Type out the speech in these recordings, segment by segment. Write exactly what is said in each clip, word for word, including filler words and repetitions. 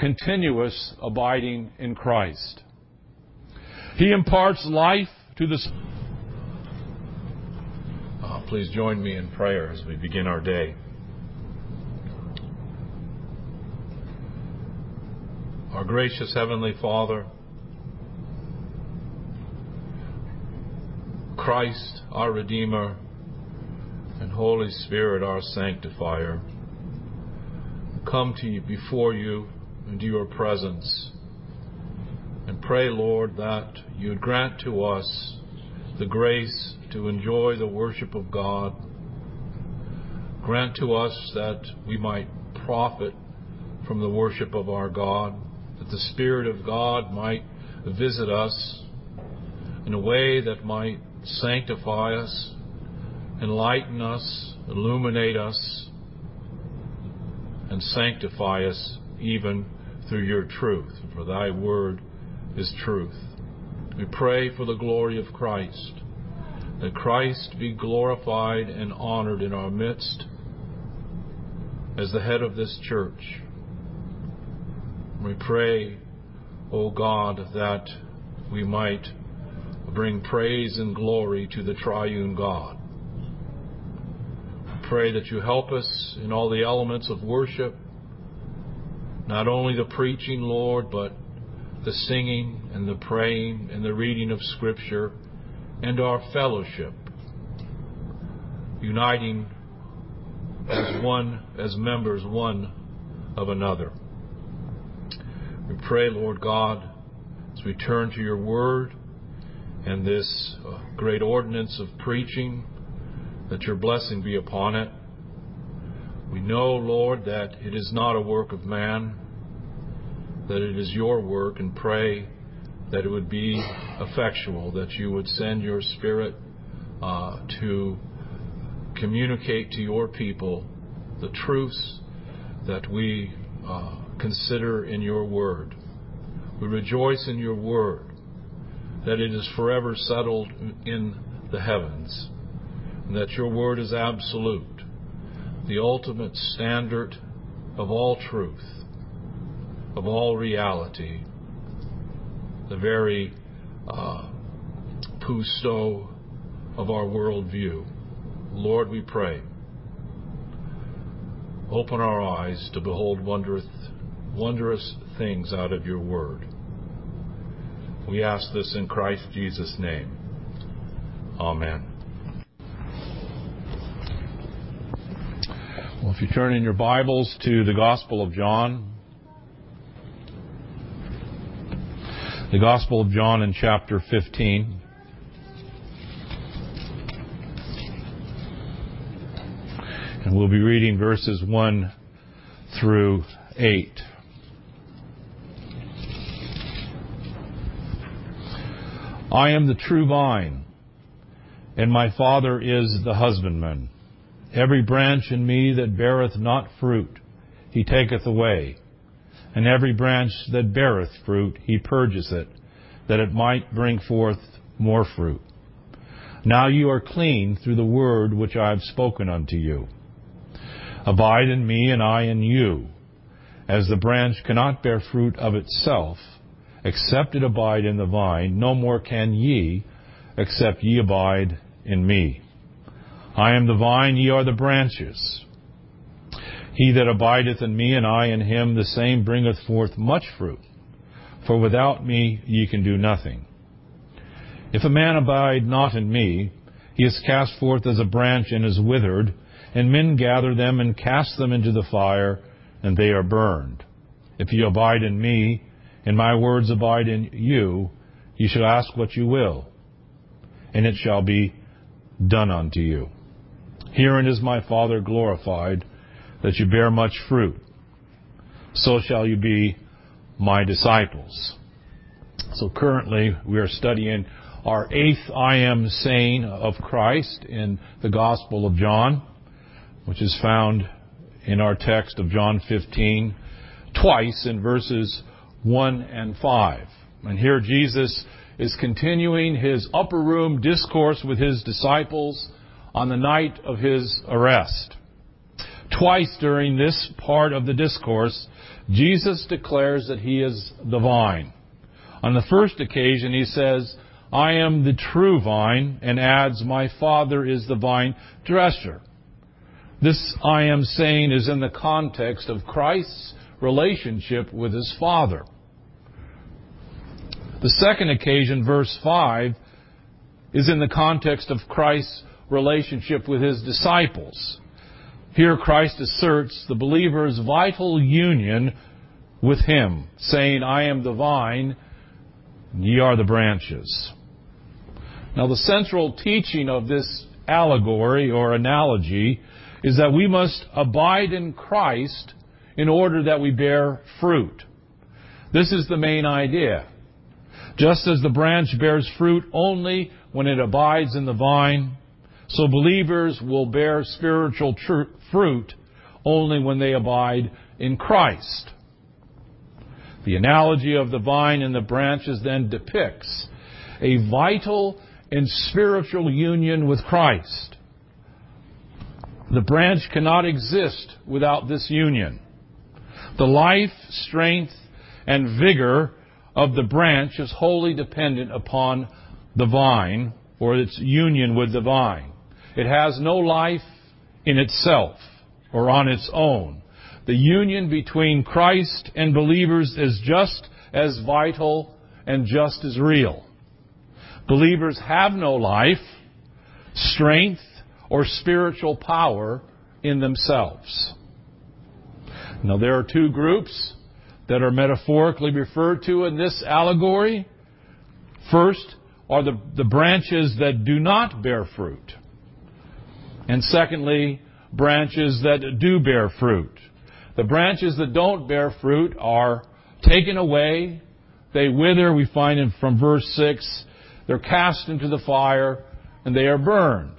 continuous abiding in Christ. He imparts life to the... Uh, please join me in prayer as we begin our day. Our gracious Heavenly Father, Christ, our Redeemer, and Holy Spirit, our Sanctifier, come to you before you into your presence and pray, Lord, that you would grant to us the grace to enjoy the worship of God. Grant to us that we might profit from the worship of our God, that the Spirit of God might visit us in a way that might sanctify us, enlighten us, illuminate us, and sanctify us even through your truth. For thy word is truth. We pray for the glory of Christ, that Christ be glorified and honored in our midst as the head of this church. We pray, O God, that we might bring praise and glory to the triune God. We pray that you help us in all the elements of worship, not only the preaching, Lord, but the singing and the praying and the reading of Scripture and our fellowship, uniting as one, as members one of another. We pray, Lord God, as we turn to your word and this uh, great ordinance of preaching, that your blessing be upon it. We know, Lord, that it is not a work of man, that it is your work, and pray that it would be effectual, that you would send your Spirit uh, to communicate to your people the truths that we uh, consider in your word. We rejoice in your word, that it is forever settled in the heavens, and that your word is absolute, the ultimate standard of all truth, of all reality, the very uh, Cousteau of our worldview. Lord, we pray, open our eyes to behold wondrous, wondrous things out of your word. We ask this in Christ Jesus' name. Amen. Well, if you turn in your Bibles to the Gospel of John, the Gospel of John in chapter fifteen. And we'll be reading verses one through eight. I am the true vine, and my Father is the husbandman. Every branch in me that beareth not fruit, he taketh away. And every branch that beareth fruit, he purgeth it, that it might bring forth more fruit. Now you are clean through the word which I have spoken unto you. Abide in me, and I in you. As the branch cannot bear fruit of itself, except it abide in the vine, no more can ye, except ye abide in me. I am the vine, ye are the branches. He that abideth in me, and I in him, the same bringeth forth much fruit. For without me ye can do nothing. If a man abide not in me, he is cast forth as a branch and is withered, and men gather them and cast them into the fire, and they are burned. If ye abide in me, and my words abide in you, ye shall ask what you will, and it shall be done unto you. Herein is my Father glorified, that you bear much fruit. So shall you be my disciples. So currently we are studying our eighth I am saying of Christ in the Gospel of John, which is found in our text of John fifteen, twice in verses one and five. And here Jesus is continuing his upper room discourse with his disciples on the night of his arrest. Twice during this part of the discourse, Jesus declares that He is the vine. On the first occasion, He says, I am the true vine, and adds, my Father is the vine dresser. This I am saying is in the context of Christ's relationship with His Father. The second occasion, verse five, is in the context of Christ's relationship with His disciples. Here Christ asserts the believer's vital union with Him, saying, I am the vine, ye are the branches. Now, the central teaching of this allegory or analogy is that we must abide in Christ in order that we bear fruit. This is the main idea. Just as the branch bears fruit only when it abides in the vine, so believers will bear spiritual tr- fruit only when they abide in Christ. The analogy of the vine and the branches then depicts a vital and spiritual union with Christ. The branch cannot exist without this union. The life, strength, and vigor of the branch is wholly dependent upon the vine or its union with the vine. It has no life in itself or on its own. The union between Christ and believers is just as vital and just as real. Believers have no life, strength, or spiritual power in themselves. Now, there are two groups that are metaphorically referred to in this allegory. First are the, the branches that do not bear fruit. And secondly, branches that do bear fruit. The branches that don't bear fruit are taken away. They wither. We find in, from verse six, they're cast into the fire and they are burned.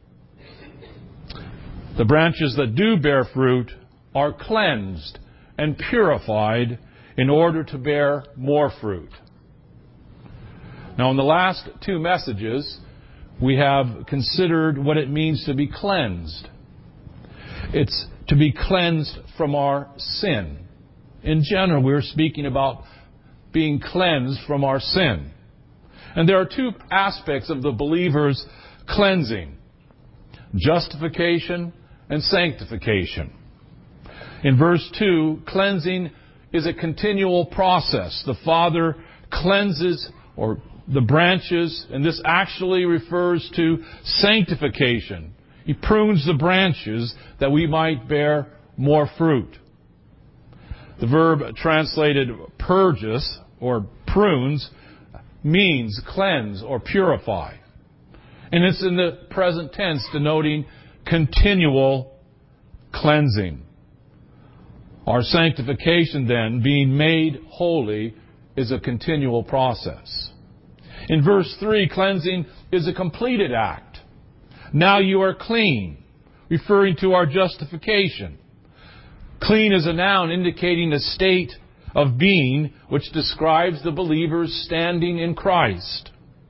The branches that do bear fruit are cleansed and purified in order to bear more fruit. Now, in the last two messages, we have considered what it means to be cleansed. It's to be cleansed from our sin. In general, we're speaking about being cleansed from our sin. And there are two aspects of the believer's cleansing: justification and sanctification. In verse two, cleansing is a continual process. The Father cleanses or the branches, and this actually refers to sanctification. He prunes the branches that we might bear more fruit. The verb translated purges or prunes means cleanse or purify. And it's in the present tense denoting continual cleansing. Our sanctification then, being made holy, is a continual process. In verse three, cleansing is a completed act. Now you are clean, referring to our justification. Clean is a noun indicating a state of being which describes the believer's standing in Christ.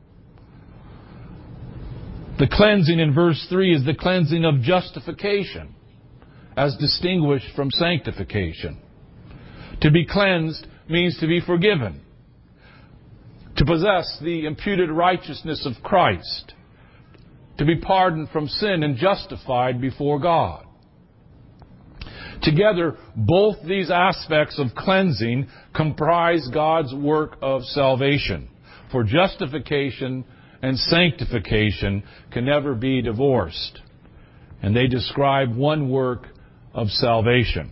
The cleansing in verse three is the cleansing of justification, as distinguished from sanctification. To be cleansed means to be forgiven, to possess the imputed righteousness of Christ, to be pardoned from sin and justified before God. Together, both these aspects of cleansing comprise God's work of salvation. For justification and sanctification can never be divorced, and they describe one work of salvation.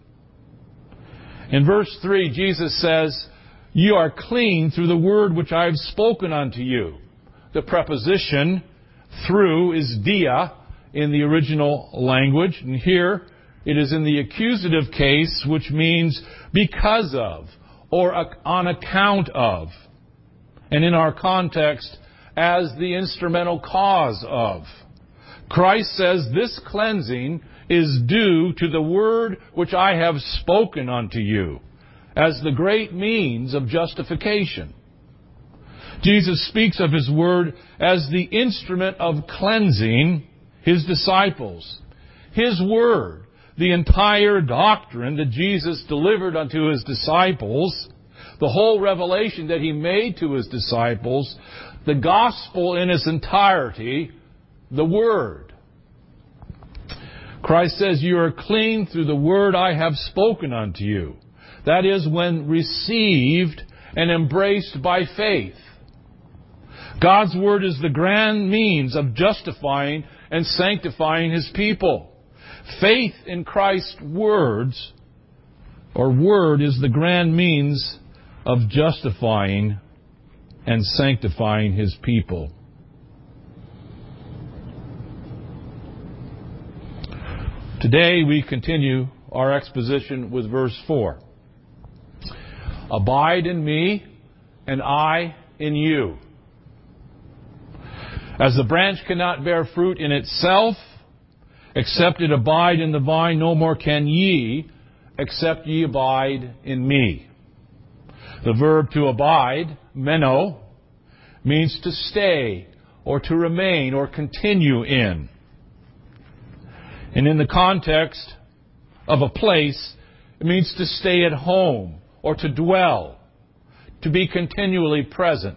In verse three, Jesus says, "You are clean through the word which I have spoken unto you." The preposition through is dia in the original language, and here it is in the accusative case, which means because of or on account of, and in our context, as the instrumental cause of. Christ says this cleansing is due to the word which I have spoken unto you, as the great means of justification. Jesus speaks of His word as the instrument of cleansing His disciples. His word, the entire doctrine that Jesus delivered unto His disciples, the whole revelation that He made to His disciples, the gospel in its entirety, the Word. Christ says, "You are clean through the word I have spoken unto you." That is, when received and embraced by faith. God's Word is the grand means of justifying and sanctifying His people. Faith in Christ's words, or Word, is the grand means of justifying and sanctifying His people. Today we continue our exposition with verse four. "Abide in me, and I in you. As the branch cannot bear fruit in itself, except it abide in the vine, no more can ye, except ye abide in me." The verb to abide, meno, means to stay, or to remain, or continue in. And in the context of a place, it means to stay at home, or to dwell, to be continually present.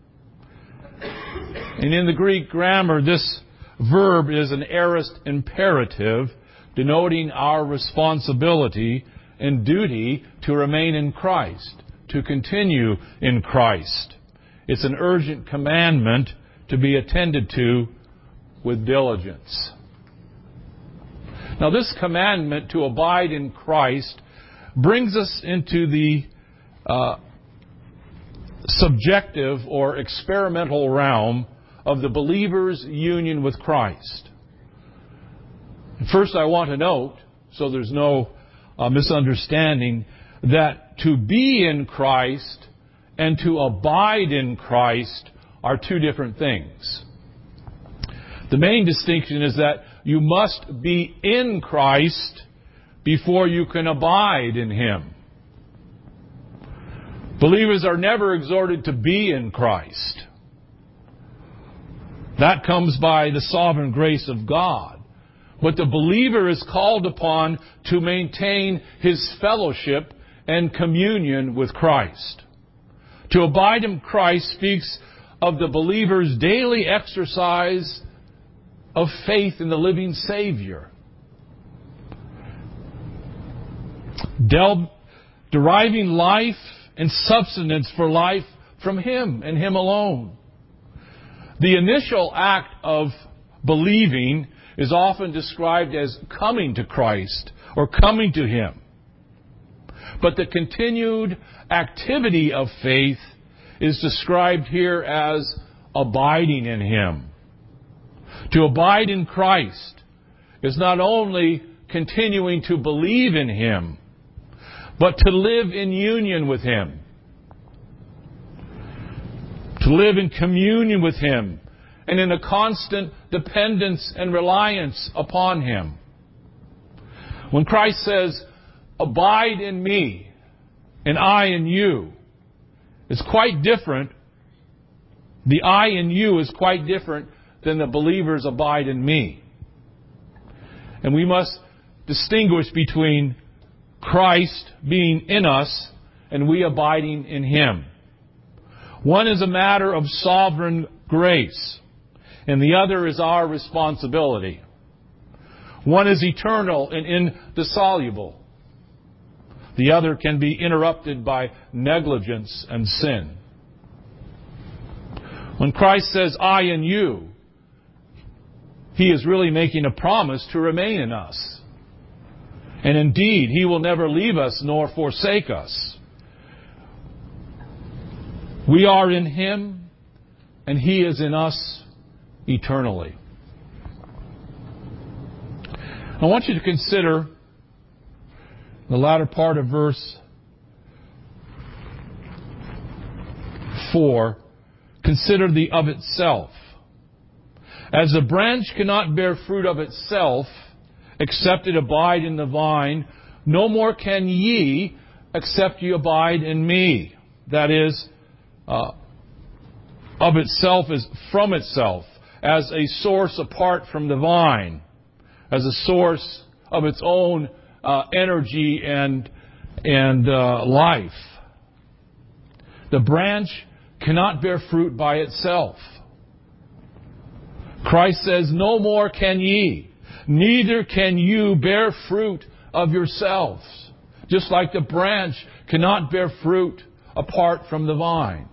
And in the Greek grammar, this verb is an aorist imperative, denoting our responsibility and duty to remain in Christ, to continue in Christ. It's an urgent commandment to be attended to with diligence. Now, this commandment to abide in Christ brings us into the uh, subjective or experimental realm of the believer's union with Christ. First, I want to note, so there's no uh, misunderstanding, that to be in Christ and to abide in Christ are two different things. The main distinction is that you must be in Christ before you can abide in Him. Believers are never exhorted to be in Christ. That comes by the sovereign grace of God. But the believer is called upon to maintain his fellowship and communion with Christ. To abide in Christ speaks of the believer's daily exercise of faith in the living Savior, Del- deriving life and substance for life from Him and Him alone. The initial act of believing is often described as coming to Christ or coming to Him. But the continued activity of faith is described here as abiding in Him. To abide in Christ is not only continuing to believe in Him, but to live in union with Him. To live in communion with Him and in a constant dependence and reliance upon Him. When Christ says, "Abide in me, and I in you," it's quite different. The "I in you" is quite different than the believers "abide in me." And we must distinguish between Christ being in us and we abiding in Him. One is a matter of sovereign grace, and the other is our responsibility. One is eternal and indissoluble. The other can be interrupted by negligence and sin. When Christ says, "I in you," He is really making a promise to remain in us. And indeed, He will never leave us nor forsake us. We are in Him, and He is in us eternally. I want you to consider the latter part of verse four. Consider the "of itself." As the branch cannot bear fruit of itself, except it abide in the vine, no more can ye, except ye abide in me. That is, uh, of itself is from itself, as a source apart from the vine, as a source of its own uh, energy and, and uh, life. The branch cannot bear fruit by itself. Christ says, "No more can ye, neither can you bear fruit of yourselves." Just like the branch cannot bear fruit apart from the vine.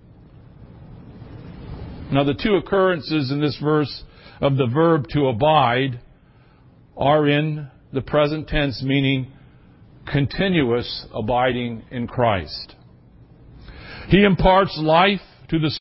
Now, the two occurrences in this verse of the verb to abide are in the present tense, meaning continuous abiding in Christ. He imparts life to the